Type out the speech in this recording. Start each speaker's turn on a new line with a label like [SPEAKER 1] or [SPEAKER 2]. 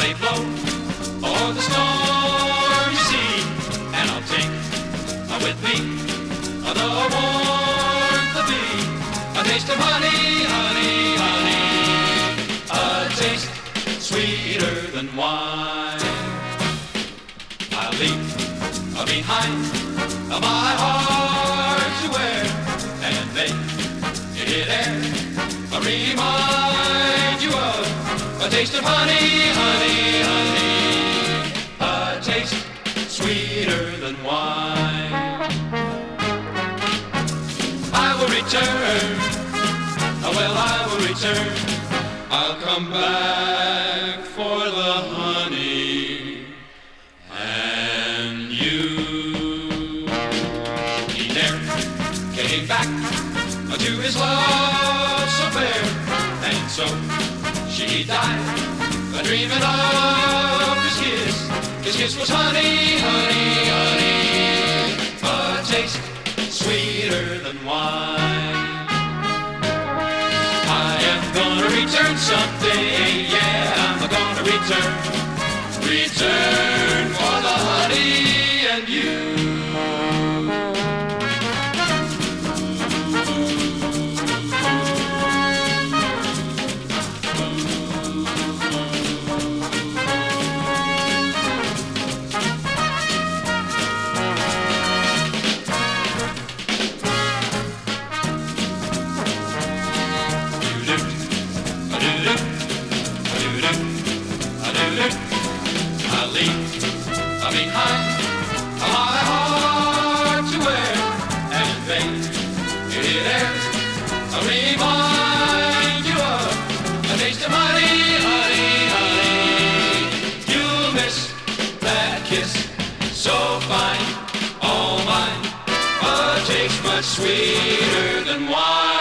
[SPEAKER 1] they blow o'er the stormy sea, and I'll take with me the warmth of thee, a taste of honey, honey, honey, a taste sweeter than wine. I'll leave behind my heart to wear, and make it air remind you of a taste of honey, honey, honey, a taste sweeter than wine. I will return, well I will return, I'll come back for the honey and you. He never came back to his love so fair, and so she died, dreaming of his kiss was honey, honey, honey, a taste sweeter than wine. I am gonna return someday, yeah, I'm gonna return for the honey and you. I'll leave behind my heart to wear, and faded air remind you of a taste of honey, honey, honey. You'll miss that kiss so fine, all mine, a taste much sweeter than wine.